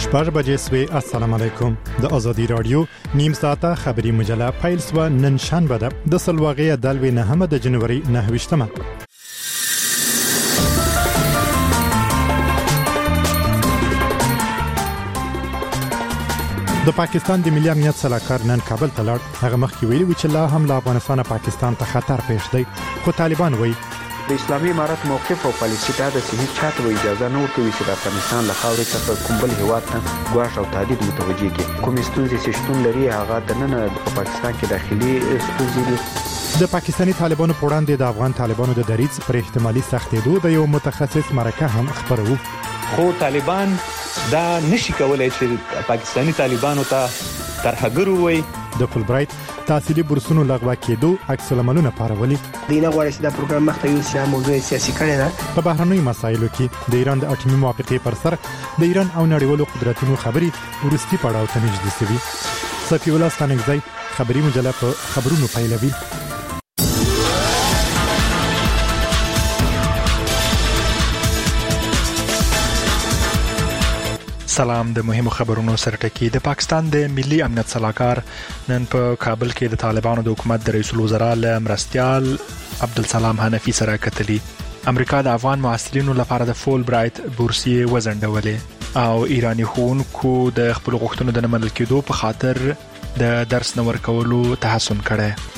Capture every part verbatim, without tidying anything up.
شپږ بجې سوي. السلام علیکم. د ازادي رادیو نیم ساعته خبری مجله پیل سو نن شنبه ده د سلواغې د لوي نه د جنوري نهه. د پاکستان د ملي امنیت سلاکار نن کابل ته لاړ. هغه مخکې ویلي چې لا هم له افغانستان پاکستان ته خطر پېښ دی، خو طالبان وایي د اسلامي امارت موقف او پالیسي دا د صحیح چاته اجازه نه ورکوي چې د افغانستان له خاورې څخه کوم بل هیواد ته ګواښ او تهدید متوجه کړي. کوم ستونزې چې شتون لري هغه د نن په پاکستان کې داخلي ستونزې دي. د پاکستاني طالبانو په وړاندې د افغان طالبانو د دریځ پر احتمالي سختېدو د یو متخصص مرکه هم خبرو. خو طالبان دا نشي کولای چې پاکستاني طالبانو ته ترهګر وي. د فولبرایټ تحصیلي بورسونو لغوه کېدو عکس العملونه پارولي. دینه غواړي چې دا پروګرام مخته یوسي موضوع سیاسي کړي ده. په بهرنیو مسایلو کې د ایران د اټومي موافقې پر سر د ایران او نړیوالو قدرتونو خبري ورستي پړاو ته نږدې شوي. صفي الله ستانګزی خبري مجله په خبرونو پیلوي. سلام. د مهمو خبرونو سرټکی. د پاکستان د ملي امنیت سلاکار نن په کابل کې د طالبانو د حکومت د رئیس الوزرا له مرستیال عبدالسلام حنفي سره کتلي. امریکا د افغان محصلینو لپاره د فول برایټ بورسیه وزنډولې او ایرانی ښوونکو د خپل غوښتنو د نه منل کېدو په خاطر د درس نه ورکولو تحسن کړی.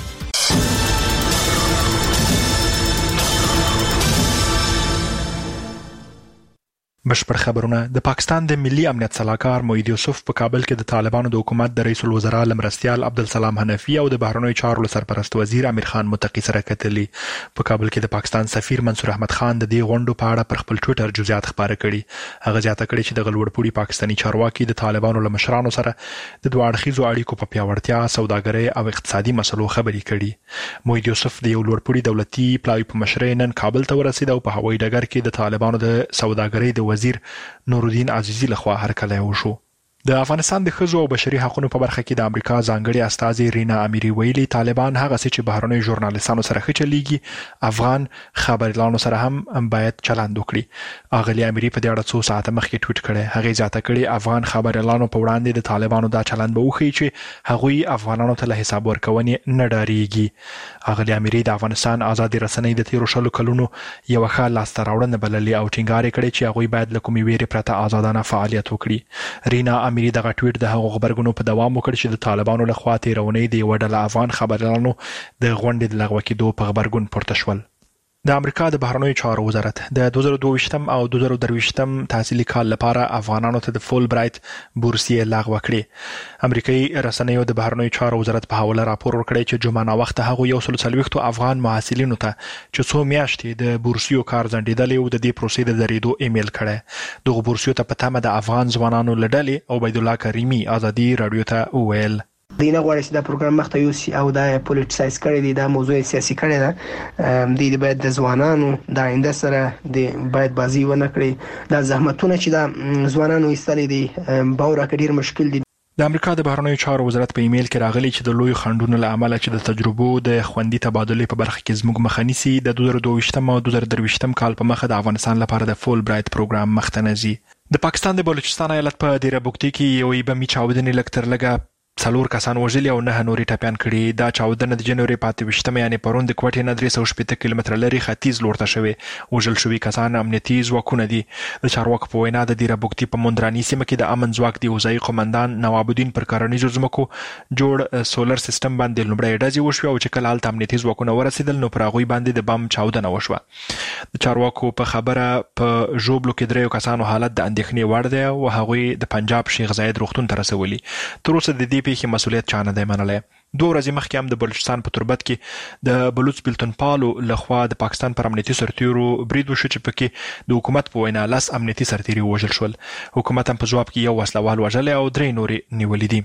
بشپړ خبرونه. د پاکستان د ملي امنیت سلاکار موحد یوسف په کابل کې د طالبانو د حکومت د رئیس الوزرا لمرستیال عبدالسلام حنفي او د بهرنیو چارو سرپرست وزیر امیر خان متقی سره کتلي. په کابل کې د پاکستان سفیر منصور احمد خان د دې غونډو په اړه پر خپل ټوئیټر جزئیات خبره کړي. هغه زیاته کړي چې د غلوړپوړي پاکستاني چارواکي د طالبانو له مشرانو سره د دوه اړخیزو اړیکو په پیاوړتیا، سوداګرۍ او اقتصادي مسلو خبرې کړي. موحد یوسف د یو لوړپوړي دولتي پلاوي په مشرۍ نن کابل ته ورسید او په هوایي ډګر کې د طالبانو د سوداګرۍ د وزیر نورالدین عزیزی لخوا هرکلی وشو. د افغانستان د ښځو او بشري حقوقو په برخه کې د امریکا ځانګړي استازي رینا امیری ویلي طالبان هغه څه چې بهرنیو ژورنالیستانو سره ښه چلیږي افغان خبريالانو سره هم باید چلند وکړي. اغلی امیری په دې اړه څو ساعته مخکې ټویټ کړی. هغه زیاته کړي افغان خبريالانو په وړاندې د طالبانو دا چلند به وښيي چې هغوی افغانانو ته له حساب ورکونې نه ډاریږي. اغلی امیری د افغانستان ازادي رسنۍ د تیرو شلو کلونو یو ښه لاسته راوړنه بللې او ټینګار کړی چې هغوی باید له کومې ویرې پرته آزادانه فعالیت وکړي. رینا امیری دغه ټویټ د هغو خبرګونو په دوام وکړ چې د طالبانو لخوا تیرونې د یو ډله افغان خبريالانو د غونډې د لغوه کېدو په خبرګون پورته شول. د امریکا د بهرنیو چارو وزارت د دوه زره دوه ویشتم او دوه زره درې ویشتم تحصیلي کال لپاره افغانانو ته د فول برایټ بورسیه لغوه کړې. امریکایي رسنیو د بهرنیو چارو وزارت په حواله راپور ورکړی چې جمعه ناوخته هغه یو سل څلوېښتو افغان محصلینو ته چې څو میاشتې د بورسیو کار ځنډېدلی و د دې پروسې د درېدو ایمیل کړی. دغه بورسیو ته په تمه د افغان ځوانانو له ډلې عبیدالله کریمي ازادي رادیو ته وویل دینه غواړي چې دا پروګرام مخته یوسي او دا پولیټیسایز کړي دي، دا موضوع سیاسي کړي ده. د دې باید د ځوانانو د آینده سره د باید بازی ونه کړي. دا زحمتونه چې دا ځوانانو ایستلي دي باور کډیر مشکل دي. د امریکا د بهرنیو چارو وزارت په ایمیل کې راغلی چې د لوی خنډونو له امله چې د تجربو د خوندي تبادلې په برخه کې زموږ مخه نیسي د دوه زره دوه ویشتم او دوه زره درې ویشتم کال په مخه د افغانستان لپاره د فول برایټ پروګرام مخته نه ځي. د پاکستان د بلوچستان ایالت په دیره بوکتي کې یوې بمي چاودنې لږ تر لږه څلور کسان وژلي او نه نورې ټپیان کړي. دا چاودنه د جنوري په اته ویشتمه یعنې پرون د کوټې نه درې سوه شپېته کیلومتره لرې ختیځ لور ته شوې. وژل شوي کسان امنیتي ځواکونه دي. د چارواکو په وینا د دیره بوکتي په موندراني سیمه کې د امن ځواک د وزایي قومندان نواب الدین پر کرنیزو ځمکو جوړ سولر سیستم باندې لومړی ډزې وشوې او چې کله هلته امنیتي ځواکونه ورسېدل نو پر هغوی باندې د بم چاودنه وشوه. د چارواکو په خبره په ژوبلو کې دریو کسانو حالت د اندېښنې وړ دی او هغوی د پنجاب شیخ زاید روغتون ته رسولي. تر اوسه د دې پیښې مسؤلیت چا نه دی منلی. دوه ورځې مخکې هم د بلوچستان په تربت کې د بلوچ بیلتون پالو لخوا د پاکستان پر امنیتي سرتیرو برید وشو چې پکې د حکومت په وینا لس امنیتي سرتیري وژل شول. حکومت هم په ځواب کې یو وسلوال وژلی او درې نورې نیولي دي.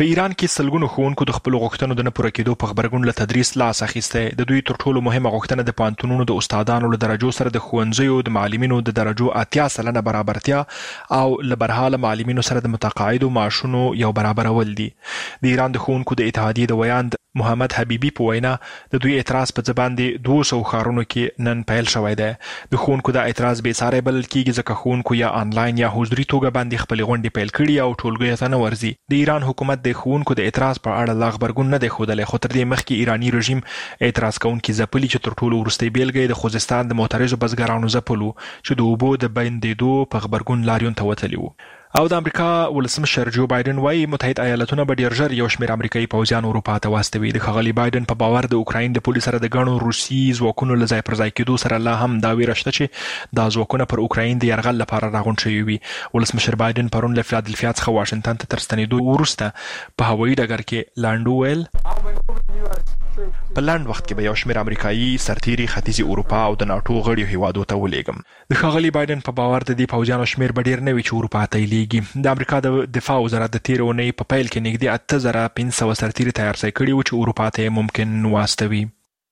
په ایران کې سلګونو ښوونکو د خپل غوښتنو د نه پوره کېدو په خبرګون له تدریس لاس اخیستی. د دوی تر ټولو مهمه غوښتنه د پوهنتونونو د استادانو له درجو سره د ښوونځیو د معلمینو د درجو اتیا سلنه برابرتیا او له برحاله معلمینو سره د متقاعدو معاشونو یو برابرول دي. د ایران د ښوونکو د اتحادیې د ویاند محمد حبیبي په وینا د دوی اعتراض په ځبان دي دوه سوه ښارونو کې نن پیل شوی دی. د ښوونکو د اعتراض بې ساری بلل کېږي ځکه ښوونکو یا آنلاین یا حضوري توګه باندې خپلې غونډې پیل کړي او ټولګیو ته نه ورځي. د ایران حکومت د ښوونکو د اعتراض په اړه لا غبرګون نه دی ښودلی، خو تر دې مخکې ایراني رژیم اعتراض کوونکي ځپلي چې تر ټولو وروستۍ بیلګه یې د خوزستان د معترضو بزګرانو ځپل و چې د اوبو د بندېدو په غبرګون لاریون ته وتلي وو. او د امریکا ولسمشر جو بایدن وايي متحد ایالاتونه به ډیر ژر یو شمېر امریکایي پوځیان اروپا ته واستوي. د ښاغلي بایدن په باور د اوکراین د پولې سره د ګڼو روسي ځواکونو له ځای پر ځای کېدو سره لا هم دا ویره شته چې دا ځواکونه پر اوکراین د یرغل لپاره راغونډ شوي وي. ولسمشر بایدن پرون له فیلادلفیا څخه واشنګټن ته تر ستنېدو وروسته په هوایي ډګر کې لانډو ویل په لاند وخت کې به یو شمېر امریکایي سرتیري ختیځي اروپا او د ناټو غړیو هیوادو ته ولېږم. د ښاغلي بایدن په باور د دې پوځیانو شمېر به ډېر نه وي چې اروپا ته یې لیږي. د امریکا د دفاع وزارت د تېرې اونۍ په پیل کې نږدې اته زره پنځه سوه سرتیري تیار ځای کړي وو چې اروپا ته یې ممکن واستوي.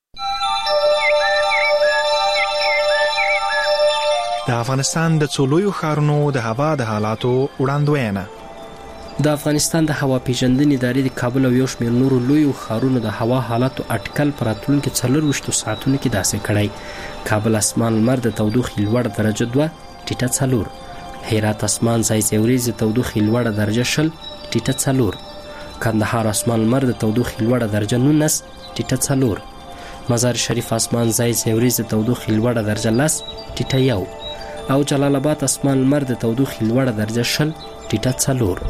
د افغانستان د څو لویو ښارونو د هوا د حالاتو وړاندوینه. د افغانستان د هوا پیژندنې ادارې د کابل او یو شمېر نورو لویو ښارونو د هوا حالاتو اټکل په راتلونکي څلرویشتو ساعتونو کې داسې کړی. کابل اسمان لمر د تودوخې لوړ درجه دوه ټیټه څلور، هرات اسمان ځای ځای وریځې تودوخې لوړه درجه شل ټیټه څلور، کندهار اسمان لمر د تودوخې لوړه درجه نولس ټیټه څلور، مزار شریف اسمان ځای ځای وریځې تودوخې لوړه درجه لس ټیټه یو او جلال آباد اسمان لمر د تودوخې لوړه درجه شل ټیټه څلور.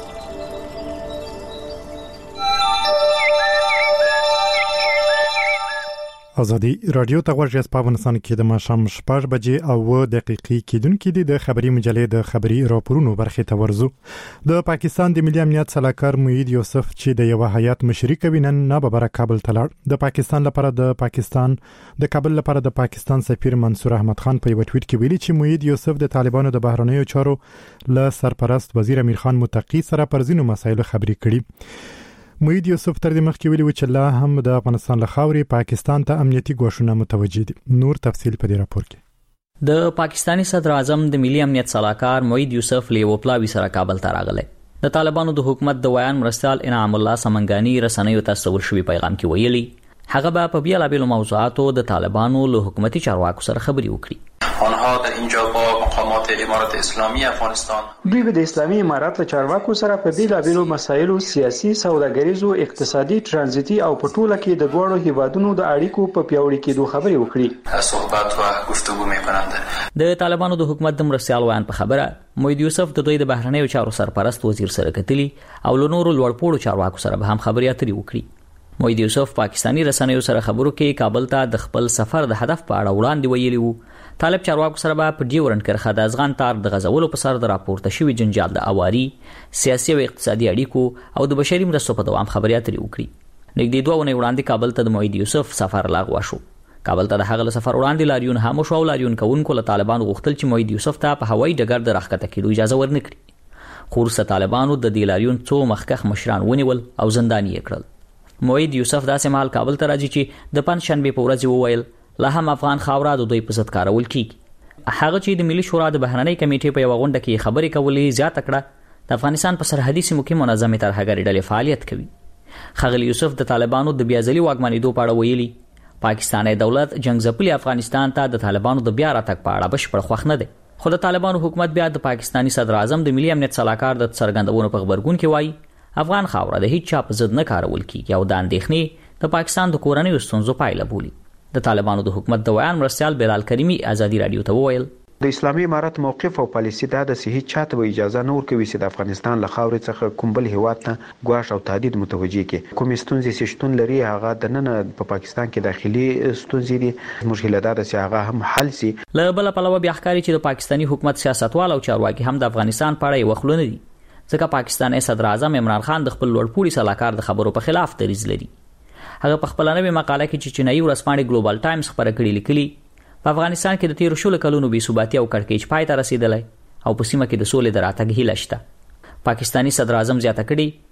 ازادي رادیو ته غوږ یاست. په افغانستان کې د ماښام شپږ بجې او اووه دقیقې کېدونکې دي. د خبري مجلې د خبري راپورونو برخې ته ورځو. د پاکستان د ملي امنیت سلاکار موحد یوسف چې د یو هیئت مشري کوي نن ناببره کابل ته لاړ. د پاکستان لپاره د پاکستان د کابل لپاره د پاکستان سفیر منصور احمد خان په یو ټویټ کې ویلي چې موحد یوسف د طالبانو د بهرنیو چارو له سرپرست وزیر امیر خان متقی سره پر ځینو مسایلو خبرې کړي. موحد یوسف تر دې مخکې ویلي و چې لا هم د افغانستان له خاورې پاکستان ته امنیتي ګواښونه متوجه دي. نور تفصیل په دې راپور کې. د پاکستانی صدر اعظم د ملي امنیت سلاکار موحد یوسف له وپلاوي سره کابل ته راغلی. د طالبانو د حکومت د ویان مرستیال انعام الله سمنګانی رسنیو ته استول شوی پیغام کې ویلي هغه به په بیلابیلو موضوعاتو د طالبانو له حکومتي چارواکو سره خبرې وکړي. آنها در اینجا با مقامات امارت اسلامی افغانستان دوی به د اسلامي امارت له چارواکو سره په بیلابیلو مسایلو سیاسي، سوداګریزو، اقتصادي، ترانزیتي او په ټوله کې د دوړو هیوادونو د اړیکو په پیاوړي کېدو خبرې وکړي. صحبت و گفتگو می‌کنند. د طالبانو د حکومت د مرستیال ویان په خبره موحد یوسف د دوی د بهرنیو چارو سرپرست وزیر سره کتلی او له نورو لوړپوړو چارواکو سره به هم خبرې اترې وکړي. موحد یوسف پاکستانی رسنیو سره خبرو کې کابل ته د خپل سفر د هدف په اړه وړاندې ویلي وو. طالب چارواکو سره به په ډیورنډ کرښه د افغان تار د غزولو په سر د راپورته شوي جنجال د اواري، سیاسي او اقتصادي اړیکو او د بشري مرستو په دوام خبرې اترې وکړي. نږدې دوه اونۍ وړاندې کابل ته د موحد یوسف سفر لغوه شو. کابل ته د هغه سفر وړاندې لاریون هم شو او لاریون کوونکو له طالبانو غوښتل چې موحد یوسف ته په هوایي ډګر د راښکته کېدو اجازه ورنکړي. خو وروسته طالبانو د دې لاریون څو مخکښ مشران ونیول او زنداني یې کړل. موحد یوسف داسې مهال کابل ته راځي چې د پنجشنبې په ورځ وویل لا هم افغان خاوره د دوی په ضد کارول کیږي. هغه چې د ملي شورا د بهرنۍ کمیټې په یو غونډه کې خبرې کولې زیاته کړه د افغانستان په سرحدي سیمو کې منظمې ترهګرۍ ډلې فعالیت کوي. ښاغلي یوسف د طالبانو د بیا ځلي واکمنېدو په اړه ویلي پاکستاني دولت جنگ ځپلي افغانستان ته د طالبانو د بیا راتګ په اړه بشپړ خوښ نه دی. خو د طالبانو حکومت بیا د پاکستاني صدر اعظم د ملي امنیت سلاکار د څرګندونو په خبرګون کې وایي افغان خاوره د هیڅ چا په ضد نه کارول کیږي او د اندېښنې د پاکستان د کورنیو ستونزو پایله بولي. د طالبانو د حکومت د ویان مرستیال بلال کریمي ازادي رادیو ته وویل د اسلامي امارت موقف او پالیسی دا د صحیح چاته اجازه نه ورکوي چې د افغانستان له خاورې څخه کوم بل هیواد ته ګواښ او تهدید متوجه کړي. کوم ستونزې چې شتون لري هغه د نن په پاکستان کې داخلي ستونزې دي. موږ هیله ده چې هغه هم حل شي. له بل پلوه بیا ښکاري چې د پاکستاني حکومت سیاستوال او چارواکي هم د افغانستان په اړه یو خلونه دي ځکه پاکستاني صدر اعظم عمران خان د خپل لوړپوړي سلاکار د خبرو په خلاف دریځ لري. هغه په خپل نوې مقاله کې چې چینایي ورځپاڼې ګلوبال ټایمز خبره کړې لیکلي په افغانستان کې د تیر شلو کلونو بې ثباتي او کړکېچ پای ته رسیدلی او په سیمه کې د سولې د راتګ هیله شته. پاکستاني صدر اعظم زیاته کړې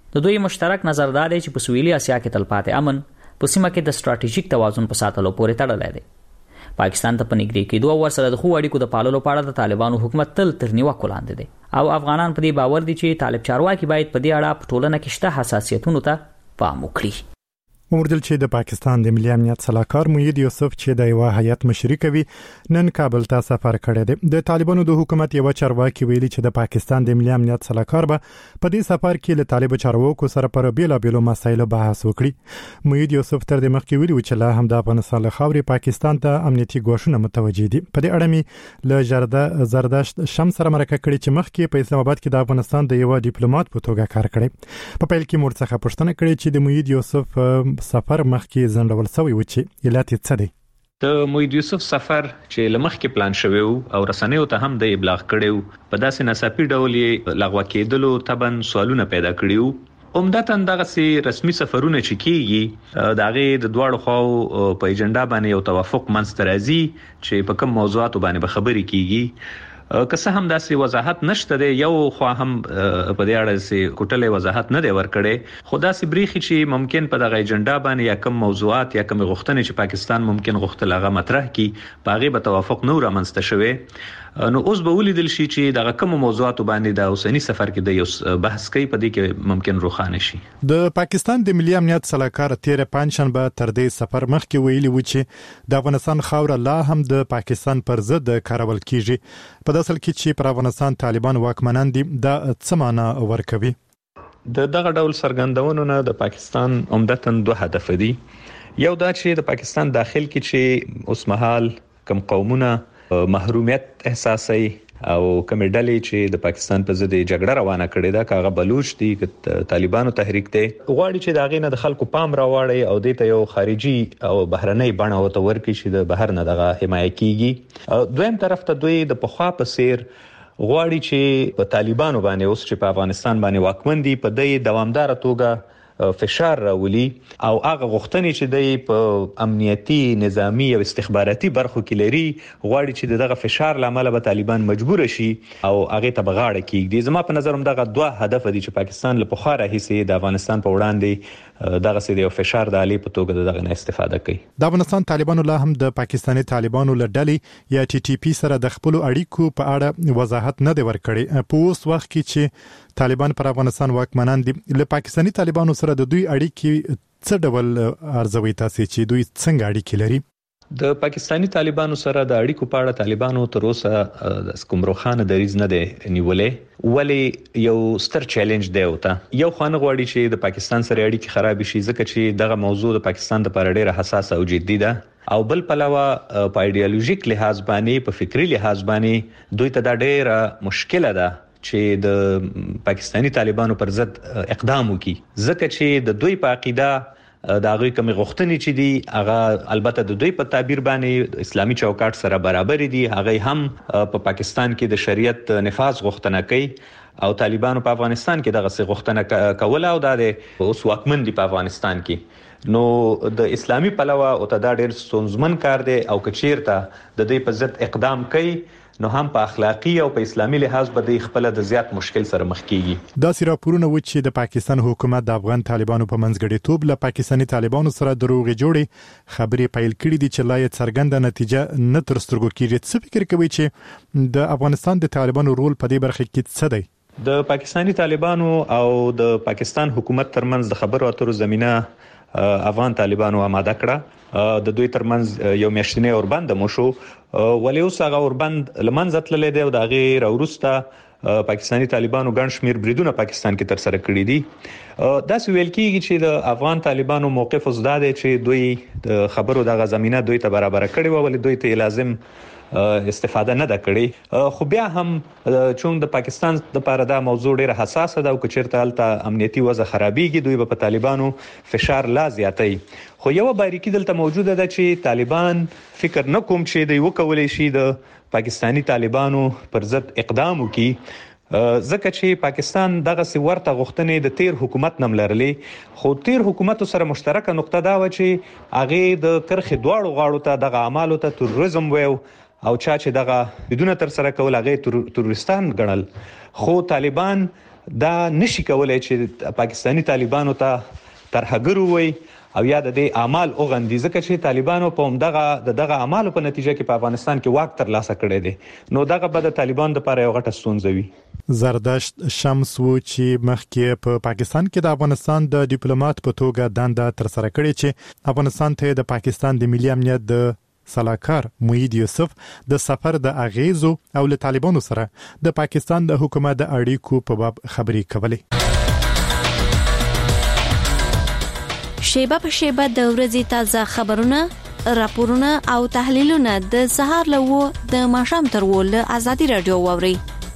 د دوی مشترک نظر دا دی چې په سویلي اسیا کې تلپاتې امن په سیمه کې د ستراتیژیک توازن په ساتلو پورې تړلی دی. پاکستان ته په نږدې کېدو او ورسره د ښو اړیکو د پاللو په اړه د طالبانو حکومت تل تر نیوکو لاندې دی او افغانان په دې باور دي چې طالب چارواکي باید په دې اړه په ټولنه کې شته حساسیتونو ته پام وکړي. ومردل چې د پاکستان د ملي امنیت سلاکار موید یوسف چې د یو هیئت مشري کوي نن کابل ته سفر کړی دی. د طالبانو د حکومت یو چارواکي ویلي چې د پاکستان د ملي امنیت سلاکار به په دې سفر کې له طالب چارواکو سره پر بیلابېلو مسایلو بحث وکړي. موید یوسف تر دې مخکې ویلي چې لا هم د افغانستان له خاورې پاکستان ته امنیتي ګواښونه متوجه دي. په دې اړه مې له جرده زردشت شمس سره مرکه کړې چې مخکې په اسلام آباد کې د افغانستان د یو ډیپلوماټ په توګه کار کړی. په پیل کې مور څخه پوښتنه کړې چې د موید یوسف سفر مخکې زندول سوی و چې علت یې څه دی. د موید یوسف سفر چې لمخکې پلان شوی او رسنیو ته هم د ابلاغ کړیو په داسې ناڅاپي ډول یې لغوه کېدلو تبن سوالونه پیدا کړیو. عمدتاً دغه سي رسمي سفرونه چې کیږي د هغه د دواړو خواو په ایجنډا باندې یو توافق منځته راځي چې په کوم موضوعاتو باندې به خبرې کیږي. که څه هم داسې وضاحت نشته دی، یو خو هم په دې اړه سي کوټلې وضاحت نه دی ورکړي، خو داسې بریخي چې ممکن په دغه ایجنډا باندې یا کوم موضوعات یا کوم غوښتنې چې پاکستان ممکن غوښتل هغه مطرح کی په هغه به توافق نو رامنځته شوی. نو اوس به ولیدل شي چې دغه کوم موضوعات باندې د اوسنی سفر کې د یو بحث کوي په دې کې ممکن روښانه شي. د پاکستان د ملي امنیت سلاکار تیر پنځشنبه تر دې سفر مخکې ویلي و چې د افغانستان خاوره لا هم د پاکستان پر ضد کارول کیږي. په داسل کې چې پر افغانستان طالبان واکمنان دي دا څه معنی ورکوي؟ د دغه ډول څرګندونو نه د پاکستان عمدتاً دوه هدف دي. یو دا چې د پاکستان داخل کې چې اوس مهال کوم قومونه محرومیت احساسي او کوم ډلې چې د پاکستان په ضد جګړه روانه کړې ده، کاغه بلوچ دي ک طالبانو تحریک ته غواړي چې داغې نه د خلکو پام راوړي او د ته یو خارجي او بهرنۍ بڼه وته ورکړي چې د بهر نه دغه حمایت کیږي. دویم طرف ته دوی د پخوا په سیر غواړي چې په طالبانو باندې اوس چې په افغانستان باندې واکمن دي په دې دوامدار توګه فشار راولي او هغه غوښتنې چې د په امنیتي نظامی او استخباراتي برخو کې لري غواړي چې دغه فشار لامل به طالبان مجبور شي او هغه ته بغاړه کیږي. زما په نظر هم دغه دوه هدف دي چې پاکستان له پخوا راهیسي د افغانستان په وړاندې دغه سي د فشار د علي په توګه دغه نه استفاده کوي. د افغانستان طالبانو لا هم د پاکستاني طالبانو له ډلې یا ټي ټي پی سره د خپل اړیکو په اړه وضاحت نه دی ورکړی. په اوس وخت کې چې طالبان پر افغانستان واکمنان دي، له پاکستاني طالبانو سره د دوی اړیکې څه ډول ارزوي تاسو چې دوی څنګه اړیکې لري؟ د پاکستاني طالبانو سره د اړیکو په اړه طالبانو تر اوسه د کوم روښانه دریځ نه دی نیولې، ولی یو ستر چیلنج دی وته. یو خانه غواړي چې د پاکستان سره اړیکې خراب شي ځکه چې دغه موضوع د پاکستان لپاره ډیره حساسه او جدي ده، او بل پلوه په ایډیالوژیک لحاظ باندې په فکری لحاظ باندې دوی ته دا ډیره مشکله ده چې د پاکستاني طالبانو پر ضد اقدام وکړي ځکه چې د دوی په عقیده د هغه کوم غوښتنې چې دي هغه البته د دوی په تعبیر باندې اسلامي چوکاټ سره برابر دي، هغه هم په پاکستان کې د شریعت نفاذ غوښتنه کوي او طالبانو په افغانستان کې دغه څه غوښتنه کوله او د اوس واکمن دي په افغانستان کې. نو د اسلامي پلوه او ته دا ډېر ستونزمن کار دی او کچیرته د دې په ضد اقدام کوي نو هم په اخلاقی او په اسلامي لحاظ به د خپل د زیات مشکل سره مخ کیږي. دا سره راپورونه و چې د پاکستان حکومت د افغان طالبانو په منځګړیتوب له پاکستاني طالبانو سره دروغ جوړي خبرې پیل کړې دي چې لا یې څرګنده نتیجه نه تر سترګو کیږي. څه فکر کوي چې د افغانستان د طالبانو رول په دې برخه کې څه دی؟ د پاکستاني طالبانو او د پاکستان حکومت ترمنځ د خبرو اترو زمينه افغان طالبانو آماده کړه. د دوی ترمنځ یو میاشتنی اوربند مو شو، ولې اوس هغه اوربند لمنځه تللی دی او د هغې راوروسته پاکستاني طالبانو ګڼ شمېر بریدونه پاکستان کې ترسره کړي دي. داسې ویل کېږي چې د افغان طالبانو موقف اوس دا دی چې دوی د خبرو دغه زمینه دوی ته برابره کړې وه، ولې دوی ته لازم استفاده نه ده کړې. خو بیا هم چون د پاکستان لپاره دا موضوع ډیره حساسه ده او که چیرته هلته امنیتي وضع خرابېږي دوی به په طالبانو فشار لا زیاتوي. خو یو باریکي دلته موجوده ده چې طالبان فکر نه کوم چې دوی وکولی شي د پاکستاني طالبانو پر ضد اقدام وکړي ځکه چې پاکستان دغه سی ورته غوښتنې د تیر حکومت نم لرلې، خو تیر حکومت سره مشترکه نقطه دا و چې هغه د کرخې دواړو غاړو ته دغه اعمالو ته تروریزم ویو او چا چې دغه بدون تر سره کول هغه تروریستان ګڼل. خو طالبان دا نشي کولای چې پاکستانی طالبانو ته ترهګر وي او یا د دې اعمال او غندي ځکه چې طالبانو په همدغه د دغه اعمالو په نتیجه کې په افغانستان کې واک تر لاسه کړی دی نو دغه به د طالبانو لپاره یو غټه ستونزه وي. زردشت شمس و چې مخکې په پاکستان کې د افغانستان د ډیپلوماټ په توګه دنده تر سره کړې چې افغانستان ته د پاکستان د ملي امنیت د سلاکار موحد یوسف د سفر د اغیزو او له طالبانو سره د پاکستان د حکومت د اړیکو په باب خبرې کولې. شیبه په شیبه د ورځې تازه خبرونه، راپورونه او تحلیلونه د سهار له و د ماښام تر و له ازادي رادیو واوري.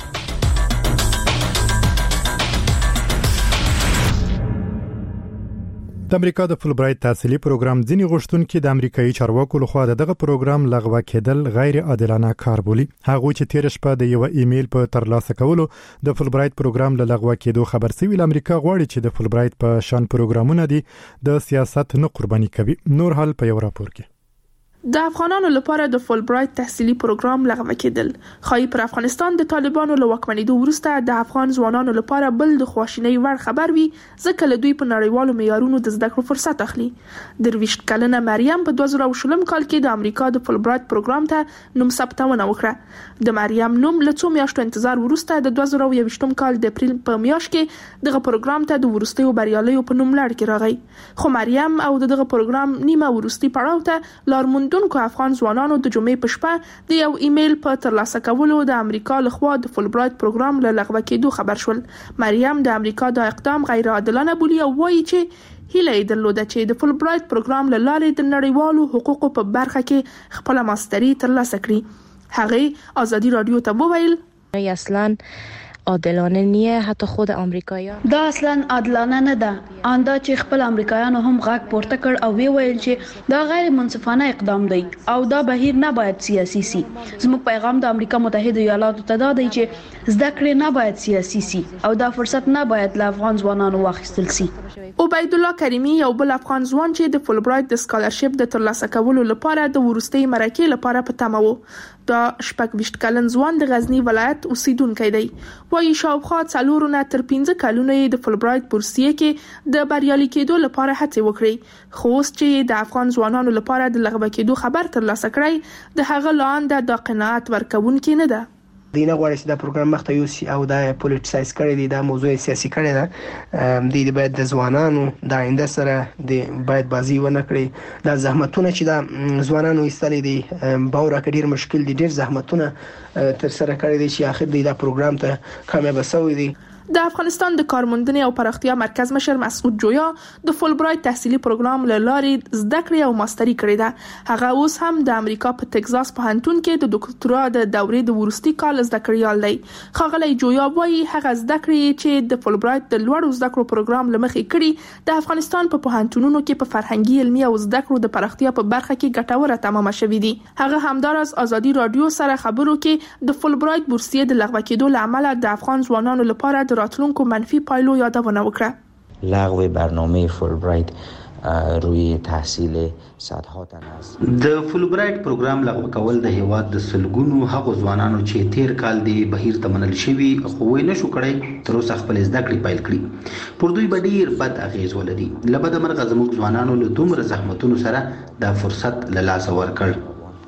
د امریکا د فولبرایټ تحصیلي پروګرام ځینی غوښتونکو د امریکایي چارواکو لخوا دغه پروګرام لغوه کېدل غیر عادلانه کار بولي. هغه چې تیر شپه د یو ایمیل په ترلاسه کولو د فولبرایټ پروګرام له لغوه کېدو خبر سوي، امریکا غواړي چې د فولبرایټ په شان پروګرامونه دي د سیاست نه قرباني کوي. نور حال په یو راپور کې د افغانانو لپاره د فولبرایټ تحصیلي پروګرام لغوه کېدل خای پر افغانستان د طالبانو له واکمنېدو وروسته د افغان ځوانانو لپاره بل د خواشینۍ وړ خبر وي، ځکه له دوی په نړیوالو معیارونو د زده کړو فرصت اخلي. درویشت کلنه مریم په دوه زره او شلم کال کې د امریکا د فولبرایټ پروګرام ته نوم ثبتونه وکړه. د مریم نوم له څو میاشتو انتظار وروسته د دوه زره او یوویشتم کال د اپریل په میاشت کې دغه پروګرام ته د ورستیو بریالیو په نوم لړ کې راغی. خو مریم او دغه پروګرام نیمه ورستي پړاو ته لارمون دونکو افغان ځوانانو د جمعې په شپه د یو ایمیل په ترلاسه کولو د امریکا لخوا د فولبرایټ پروګرام له لغوه کېدو خبر شول. مریم د امریکا د اقدام غیر عادلانه بولي او وایي چې هیله یې درلوده چې د فولبرایټ پروګرام له لارې د نړیوالو حقوقو په برخه کې خپل ماستري ترلاسه کړي. هغه ازادي رادیو ته وویل اصلاً عادلانه نیه، حتی خود امریکایان دا اصلا عادلانه نه ده. آندا چې خپل امریکایانو هم غږ پورته کړ او وی ویل چې دا غیر منصفانه اقدام دی او دا بهیر نه باید سیاسي سي. زموږ پیغام د امریکا متحده ایالاتو ته دا دی چې زده کړې نه باید سیاسي سي او دا فرصت نه باید له افغان ځوانانو واخیستل سي. عبید الله کریمی یو بل افغان ځوان چې د فولبرایټ د سکالرشپ د ترلاسه کولو لپاره د ورستي مرکې لپاره په تمه وو، دا شپږ ویشت کلن ځوان د غزنی ولایت اوسیدونکی دی. وایي شاوخوا څلور نه تر پنځه کلونه د فولبرایټ بورسیه کې د بریالي کېدو لپاره هڅه وکړي، خو اوس چې د افغان ځوانانو لپاره د لغوه کېدو خبر ترلاسه کړی د هغه لاندې د قناعت ورکوونکې نه ده. دینه غواړي چې دا پروګرام مخته یوسي او دا پولیټیسایز کړي دي، دا موضوع سیاسي کړي ده. د دې باید د ځوانانو د آینده سره د باید بازی ونه کړي. دا زحمتونه چې دا ځوانانو ایستلې دي باور کډیر مشکل دي، ډیر زحمتونه تر سره کړي دي چې اخر دې دا پروګرام ته کامیاب شوی دي. د افغانستان د کارموندنې او پراختیا مرکز مشر مسعود جویا د فولبرایټ تحصیلي پروګرام له لارې زده کړې او ماستري کړې ده. هغه اوس هم د امریکا په ټکزاس پوهنتون کې د ډاکټرا د دورې د ورستي کال زده کړیال دی. ښاغلی جویا وایي هغه زده کړې چې د فولبرایټ د لوړو زده کړو پروګرام لمخې کړي د افغانستان په پوهنتونونو کې په فرهنګي علمي او زده کړو د پراختیا په برخه کې ګټوره تمامه شوې دي. هغه همدارس ازادي رادیو سره خبرو کې د فولبرایټ بورسیه د لغوه کېدو لامل د افغان ځوانانو لپاره د راتلونکو منفي پایلو یادونه وکړه. لغو برنامه فولبرایټ روی تحصیل صدها تن است. د فولبرایټ پروګرام لغوه کول د هیواد د سلګونو هغو ځوانانو چې تیر کال دی بهیر ته منل شوی خو وې نشو کړی تر اوسه خپل زده کړې پیل کړي. پر دوی به ډیر بد اغیز ولري. لبد مرغه زموږ ځوانانو له دومره زحمتونو سره دا فرصت له لاسه ورکړ.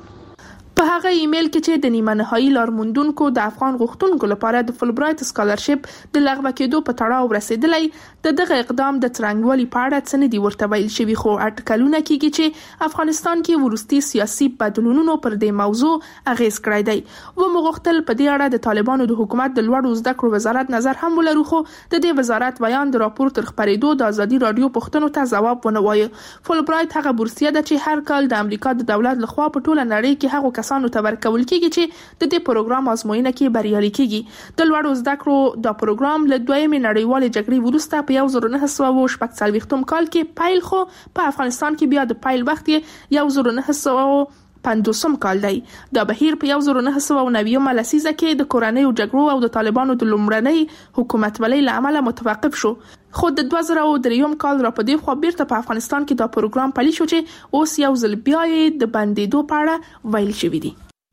په هغه ایمیل کې چې د نیمه نهایی لارموندونکو د افغان غوښتونکو لپاره د فولبرایټ سکالرشپ د لغوه کېدو په تړاو رسیدلی د دغه اقدام د څرنګوالي په اړه څه نه دي ورته ویل شوي، خو اټکلونه کېږي چې افغانستان کې وروستي سیاسي بدلونونو پر دې موضوع اغیز کړی دی. ومو غوښتل په دې اړه د طالبانو د حکومت د لوړو زده کړو وزارت نظر هم ولرو، خو د دې وزارت بیان د راپور تر خپرېدو د ازادي رادیو پوښتنو ته ځواب ونه وایه. فولبرایټ هغه بورسیه ده چې هر کال د امریکا د دولت لخوا په ټوله نړۍ کې هغو کسانو ته ورکول کېږي چې د دې پروګرام ازموینه کې بریالي کېږي. د لوړو زده کړو د پروګرام له دویمې نړیوالې جګړې وروسته په یو زر نه سوه شپږ څلوېښتم کال کې پیل، خو په افغانستان کې بیا د پیل وخت یې یو زر نه سوه پنځوسم کال دی. دا بهیر په یو زر نه سوه نوي لسیزه کې د کورنیو جګړو او د طالبانو د لومړنۍ حکومتولۍ له امله متوقف شو، خو د دوه زره درېیم کال را په دې خوا بیرته په افغانستان کې دا پروګرام پلی شو چې اوس یو ځل بیا د بندېدو په اړه ویل شوي دي.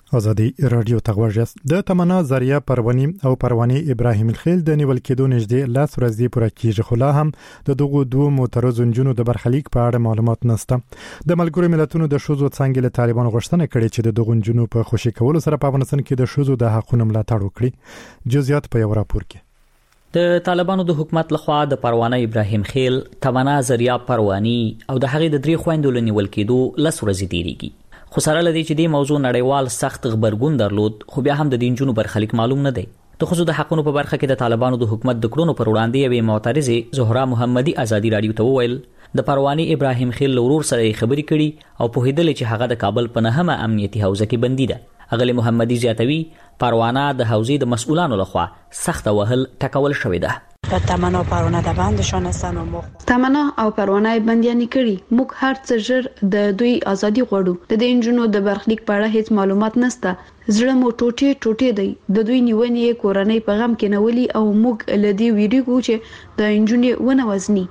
ازادي رادیو تغوجس د تمنا زریه پروانی او پروانی ابراهیم الخیل د نیول کېدو نږدې لاس ورځې پوره کیږي، خو لا هم د دغو دوه معترض نجونو د برخلیک په اړه معلومات نشته. د ملګرو ملتونو د شوزو څنګه له طالبانو غوښتنه کړې چې د دغو نجونو په خوشي کولو سره په افغانستان کې د شوزو د حقوقو ملاتړ وکړي. جزئیات په یو راپور کې. د طالبانو د حکومت لخوا د پروانه ابراهیم خیل، تمنا زریه پروانی او د هغې د درې خويندو لنیول کېدو لاس ورځې تیریږي. خو سره لدی چې د موضوع نړیوال سخت خبرګون درلود، خو بیا هم د دینجونو برخلیک معلوم نه دی. د خصوص د حقونو په برخه کې د طالبانو د حکومت د کړونو پر وړاندې یوې معترضه زهرا محمدي ازادي رادیو ته وویل د پروانی ابراهیم خیل ورور سره خبرې کړي او په هیدل چې هغه د کابل په نهمه امنیتي حوزه کې بندي ده. اغلی محمدي زیاتوي پروانه د حوزې د مسؤلانو لخوا سخت وهل ټکول شوې ده. تمنا پروانه د بندشان هستن و مخ تمنا او پروانه بندياني کړي. موږ هر څه ژر د دوی ازادي غواړو. د انجونو د برخلیک په اړه هیڅ معلومات نشته. زړه مو ټوټه ټوټه دی. د دوی نیونې کورنۍ په غم کې نولي او موږ لدی ویریږو چې د انجونې ونه وزني.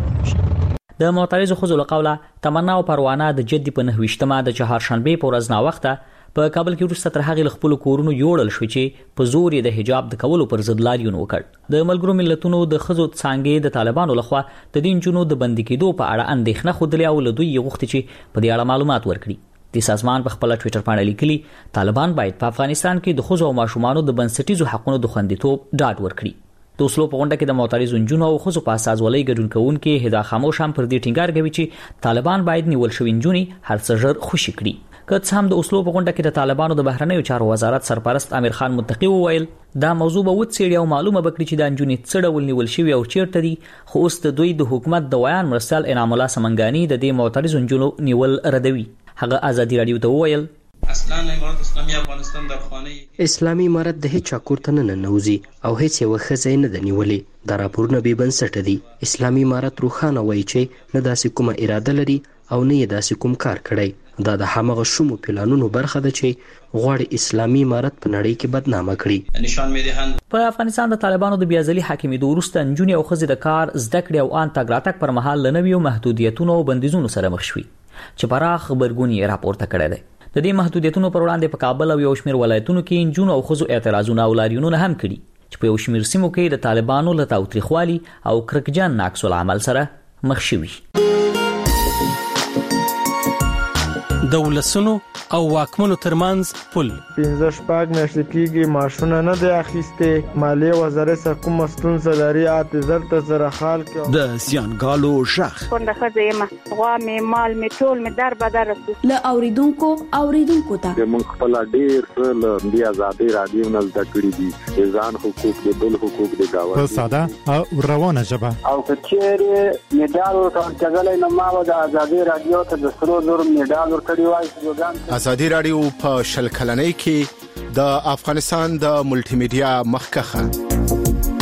د معترض خزو له قوله تمنا او پروانه د جدي په نهويشتمه د چهارشنبه په ورځ نا وخته په کابل کې وروسته تر هغه خپل کورونو یوړل شو چې په زور یې د حجاب د کولو پر ضد لاریون وکړ. د ملګرو ملتونو د خزو څنګه د طالبانو لخوا د دینجونو د بندي کېدو په اړه اندېښنه خوده او له دوی غوښتي چې په دې اړه معلومات ورکړي. د سازمان په خپل ټوئیټر باندې لیکلي طالبان باید په افغانستان کې د خزو او ماشومانو د بنسټیزو حقوقو د خوندیتوب ډاډ ورکړي. د اوسلو په غونډه کې د معترض نجونو او خزو په اساسولۍ ګډون کوونکې هدا خاموش هم پر دې ټینګار کوي چې طالبان باید نیول شوی نجونې هر څه ژر خوشي کړي. که څه هم د اوسلو په غونډه کې د طالبانو د بهرنیو چارو وزارت سرپرست امیر خان متقی وویل دا موضوع به وڅېړي او معلومه بکړي چې د نجونې څه ډول نیول شوی او چیرته دي. خو اوس د دوی د حکومت د ویان مرسل انعام الله سمنګانی د دې معترض نجونو نیول ردوي. هغه ازادي رادیو ته وویل اصلا امارت اسلامي افغانستان در خانه اسلامي امارت د هیڅ چاکور ته نه نوځي او هیڅ یو خزې نه د نیولې. دا راپورونه به بنسټ دي. اسلامي امارت روخانه وایي چې نه داسې کومه اراده لري او نه یې داسې کوم کار کړی. دا د همغه شومو پلانونو برخه ده چې غواړي اسلامي امارت په نړۍ کې بدنامه کړي. نشان میدهند په افغانستان د طالبانو د بیازلي حاکمیدو وروسته نجونې او ښځې د کار زده کړې او ان تګ راتګ پر مهال له نویو محدودیتونو او بندیزونو سره مخ شوي چې پراخ خبرګون یې راپورته کړی دی. د دې محدودیتونو پر وړاندې په کابل او یو شمېر ولایتونو کې نجونو او ښځو اعتراضونه او لاریونونه هم کړي چې په یو شمېر سیمو کې د طالبانو له تاوتریخوالي او کرکجن عکس العمل سره مخ شوي. د ولسونو او واکمنو ترمنځ پل پنځه شپږ میاشتې کېږي معاشونه نه دی اخیستې. مالیې وزارت څخه کومه ستونزه لري اته زر ته زره خال کې د زیانګالو شخ کونډه ښځه یم، غوا مې مال مې ټول مې در بدر رسي. له اوریدونکو اوریدونکو ته موږ خپل ډیر څه له دې ازادي رادیو نه زده کړي دي. ځان حقوق د بل حقوق د گاوند په ساده او روانه ژبه او کچېره میډال ورکړل نو ما د ازادي رادیو ته د سرو زر میډال ورکړی وای. ازادي رادیو په شل کلنۍ کې د افغانستان د ملټي میډیا مخکخه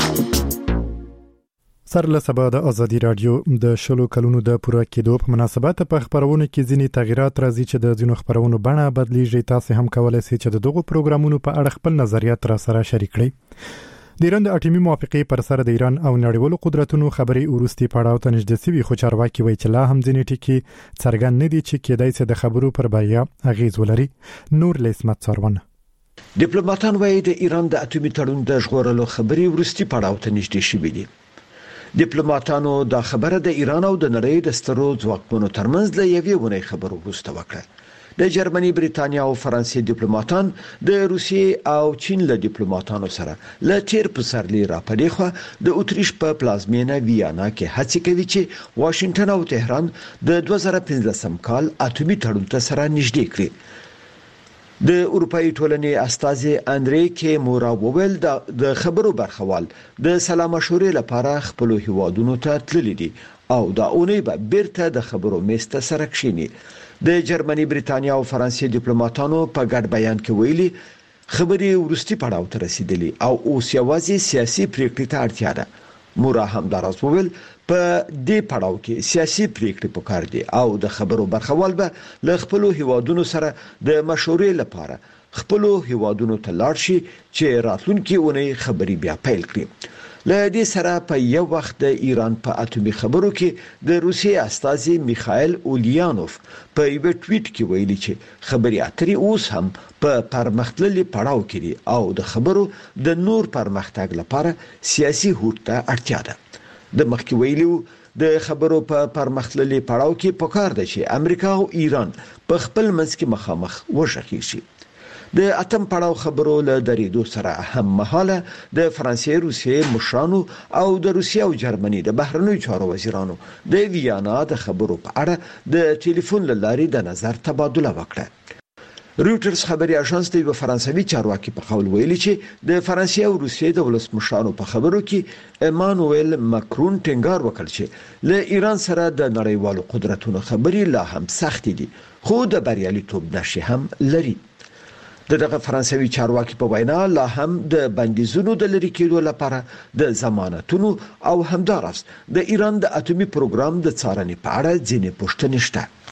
سر له سبا د ازادي رادیو د شلو کلونو د پوره کېدو په مناسبت په خبرونو کې ځینې تغیرات راځي چې د ځینو خبرونو بڼه بدلیږي. تاسو هم کولای شئ چې د دغو پروګرامونو په اړه خپل نظریات را سره شریک کړئ. د ایران د اټومي موافقې پر سر د ایران او نړیوالو قدرتونو خبرې ورستي پړاو ته نږدې سوي، خو چارواکي وایي چې لا هم ځینې ټکي څرګند نه دي چې کېدای شي د خبرو پر بریا اغیز ولري. نور لیسمت څارونه ډیپلوماټان وایي د ایران د اټومي تړون د ژغورلو خبرې ورستي پړاو ته نږدې شوي دي. ډیپلوماټانو دا خبره د ایران او د نړۍ د سترو ځواکمنو ترمنځ له یوې ونې خبرو وروسته وکړه. د جرمني، بریتانیا او فرانسې ډیپلوماټان د روسیې او چین له ډیپلوماټانو سره له تیر پسرلي راپدې خو د اتریش په پلازمینه ویانا کې هڅه کوي چې واشنگټن او تهران د دوه زره پنځلسم کال اټومي تړون ته سره نږدې کړي. د اروپאי ټولنې استازي اندریکه مورا وویل د خبرو برخوال د سلام مشورې لپاره خپل هیوادونو ته تللي دي او دا اونۍ به بیرته د خبرو میسته سره کښیني. د جرمني، بریتانیا او فرانسې ډیپلوماټانو په ګډ بیان کې ویلي خبرې ورستي پړاو ته رسیدلي او اوس یوازې سیاسي پریکړې ته اړتیا ده. مورا هم دراز وویل په دې پړاو کې سیاسي پریکړې پکار دي او د خبرو برخوال به له خپل هیوادونو سره د مشورې لپاره خپل هیوادونو ته لاړ شي چې راتلونکي اونۍ خبرې بیا پیل کړي. له دې سره په یو وخت د ایران په اټومي خبرو کې د روسیې استازي میخائیل اولیانوف په یو ټویټ کې ویلي چې خبري اترې اوس هم په پرمختللي پړاو کې دي او د خبرو د نور پرمختګ لپاره سیاسي هوډ ته اړتیا ده. د مخکې ویلو د خبرو په پرمختللي پړاو کې پکار ده چې امریکا او ایران په خپل منځ کې مخامخ وشخي شي. د اتم پړاو خبرو له درېدو سره هم مهاله د فرانسې، روسیې مشرانو او د روسیې او جرمني د بهرنیو چارو وزیرانو د ویانا د خبرو په اړه د ټلیفون له لارې د نظر تبادله وکړه. رویټرز خبري اژانس د فرانسوي چارواکي په قول ویلي چې د فرانسې او روسیې د ولسمشرانو په خبرو کې ایمانوئل ماکرون ټینګار وکړ چې له ایران سره د نړیوالو قدرتونو خبري لا هم سخت دي خو د بریالیتوب نښې هم لري. دغه فرانسوي چارواکي په وینا لا هم د بندیزونو د لری کېدو لپاره د ضمانتونو او همدارس د ایران د اټومي پروګرام د څارنې په اړه ځینې پوښتنې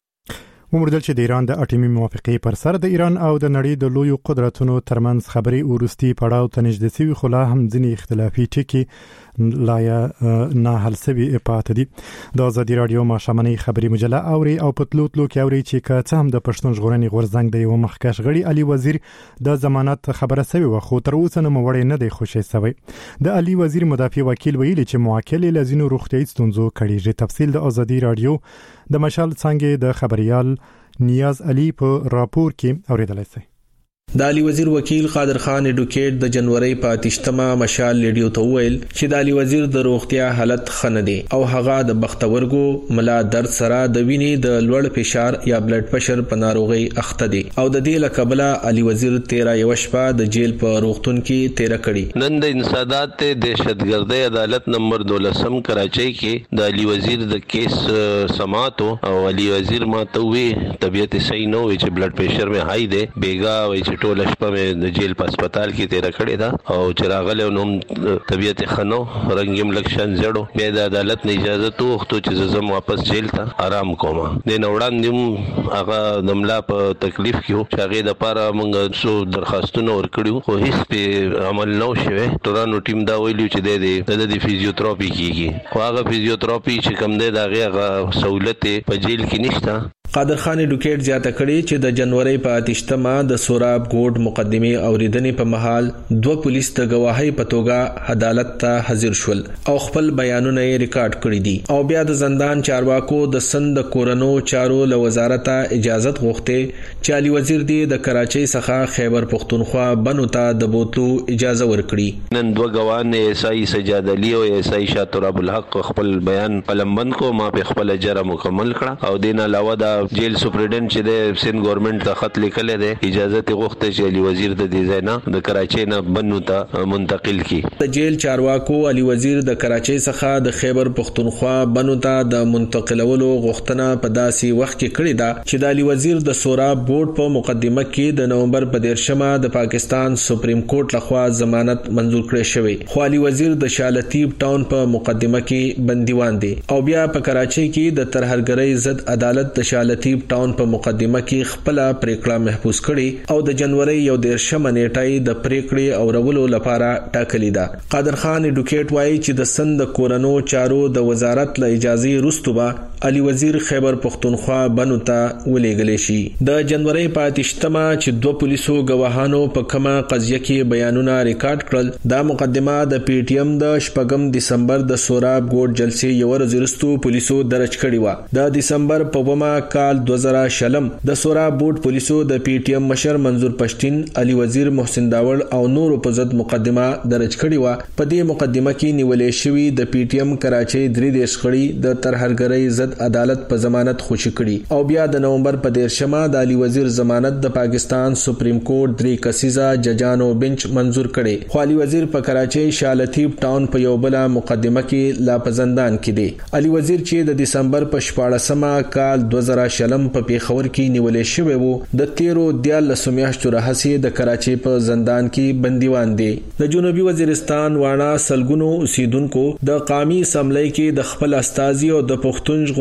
شته. ومردل چې د ایران د اټومي موافقې پر سر د ایران او د نړۍ د لویو قدرتونو ترمنځ خبري ورستي پړاو ته نږدې شوي خو لا هم ځینې اختلافي ټکي لا نه حل شوي پاتې دي. د ازادي رادیو ماشامنۍ خبري مجله اوري او پتلوت لو کې اوري چې که څه هم د پښتون ژغورنې غورځنګ د یو مخکښ غړي علي وزیر د ضمانت خبره شوی و خو تر اوسه نه وړي نه دی خوشی شوی. د علي وزیر مدافع وکیل ویلي چې موکل لزینو روغتیايي ستونزو کړي. تفصیل د ازادي رادیو د مشال څنګه د خبريال نیاز علي په راپور کې اوریدلای شي. د علي وزیر وکیل قادر خان اډوکیټ د جنوري په اتشتمه مشال لیډیو ته ویل چې د علي وزیر د روغتیا حالت خنه دي او هغه د بختورګو ملا درد سره د وینې د لوړ فشار یا بلډ پريشر په ناروغي اخته دي او د دې لکبله علي وزیر تیرا یو شپه د جیل په روغتون کې تیر کړي. نن د انسداد ته دهشتګردي عدالت نمبر دولسم کراچۍ کې د علي وزیر د کیس سماعت او علي وزیر ماته وی طبيعت صحیح نه وي چې بلډ پريشر مې هاي دي بیګا وي ټول شپه مې د جیل په هسپتال کې تیر کړی دا او چراغله نوم طبيعت خنو رنگیم لکشن زړو بیا د عدالت نه اجازه توغتو چې زم واپس جیل ته آرام کوم. د نوړاندیم هغه دملا په تکلیف کې چې هغه د پاره موږ سو درخواستونه ورکړیو خو هیڅ په عمل نه شوه. تورانو ټیم دا ویلو چې د د فزیوتراپي کیږي خو هغه فزیوتراپي چې کوم دی دا هغه سہولت په جیل کې نشته. قادر خان اډوکیټ زیاته کړي چې د جنوري په اتشتمه د سوراب ګوډ مقدمه اوریدنې په محل دوه پولیس د گواهی په توګه عدالت ته حاضر شول او خپل بیانونه یې ریکارډ کړي دي او بیا د زندان چارواکو د سند کورونو چارو له وزارت اجازه غوښته چې علي وزیر دی د کراچۍ څخه خیبر پختونخوا بنو ته د بوتلو اجازه ورکړي. نن دوه گواهان ایس آی سجاد علي او ایس آی شاطر ابو الحق خپل بیان قلمبند کو ما په خپل اجازه مکمل کړه او دین علاوه د جیل سپرډنټ چې د سند ګورنمنت ته خط لیکل دی اجازه ته غوښته چې علي وزیر د دې ځای نه د کراچۍ نه بنو ته منتقل کړي. د جیل چارواکو علي وزیر د کراچۍ څخه د خیبر پختونخوا بنو ته د منتقلولو غوښتنه په داسې وخت کې کړې ده چې د علي وزیر د سوراب بورډ په مقدمه کې د نومبر په دیرشمه د پاکستان سپریم کورټ لخوا ضمانت منزور کړی شوی خو علي وزیر د شالتیب ټاون په مقدمه کې بندیوان دي او بیا په کراچۍ کې د ترهګرۍ ضد عدالت د شالتیب ټاون په مقدمه کې خپل پریکړه محفوظ کړي او د جنوري یو دیرشمه نیټه د پریکړې او رولو لپاره ټاکلې ده. قادر خان اډوکیټ وایي چې د سند کورونو چارو د وزارت له اجازه وروسته علي وزیر خیبر پختونخوا بنو ته ولېږل شي. د جنوري په اتشتمه چې دوه پولیسو گواهانو په کومه قضیه کې بیانونه ریکارډ کړل دا مقدمه د پی ټی ایم د شپږم دسمبر د سوراب ګوډ جلسې یو ورځ وروسته پولیسو درج کړی و. د دسمبر په ومه کال دوه زره شلم د سوراب بورډ پولیسو د پی ټی ایم مشر منظور پښتين علي وزیر محسن داوړ او نور په ضد مقدمه درج کړی و. په دې مقدمه کې نیولې شوی د پی ټی ایم کراچۍ درې دیش خړی د ترهګرۍ ضد عدالت په ضمانت خوشی کړي او بیا د نومبر په دیرشمه د علي وزیر ضمانت د پاکستان سپریم کورټ درې کسیزه ججانو بنچ منزور کړي خو علي وزیر په کراچۍ شالتیب ټاون په یو بل مقدمه کې لا په زندان کې دی. علي وزیر چې د دسمبر په شپاړسمه کال دوه زره شلم په پیښور کې نیولې شوی وو د تیرو دیالسو میاشتو راهیسې د کراچۍ په زندان کې بندیوان دی. د جنوبي وزیرستان وانا سلګونو اوسیدونکو د قومي اسمبلی کې د خپل استازي او د پښتون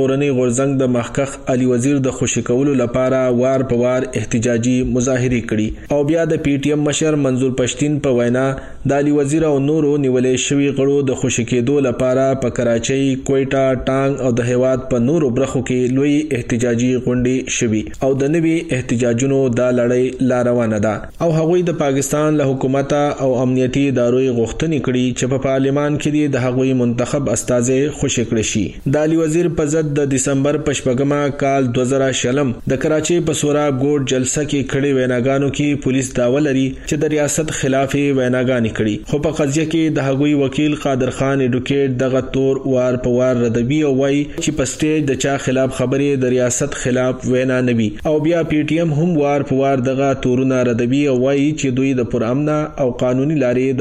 خورنۍ غورزنګ د مخکخ علي وزیر د خوشی کولو لپاره وار په وار احتجاجي مظاهره کړي او بیا د پی ټی ایم مشر منظور پښتين په وینا د علي وزیر او نورو نیولې شوی غړو د خوشی کېدو لپاره په کراچۍ، کوئټه، ټانګ او د هیواد په نورو برخو کې لوی احتجاجي غونډې شوي او د نوي احتجاجونو د لړۍ لا روانه ده او هغوی د پاکستان له حکومت او امنیتي ادارو غوښتنې کړي چې په پارلیمان کې د هغوی منتخب استازي خوشی کړي شي. د علي وزیر په ضد د دسمبر په شپږمه کال دوه زره شلم د کراچۍ په سوراب ګوټ جلسه کې کړي ویناګانو کې پولیس داوا لري چې د ریاست خلاف ویناګانې کړي، خو په قضیه کې د هغوی وکیل قادر خان اډوکیټ دغه تور وار په وار ردوي او وایي چې په سټیج د چا خلاف خبرې د ریاست خلاف وینا نه وي او بیا پی ټی ایم هم وار په وار دغه تورونه ردوي او وایي چې دوی د پرامن او قانوني لارې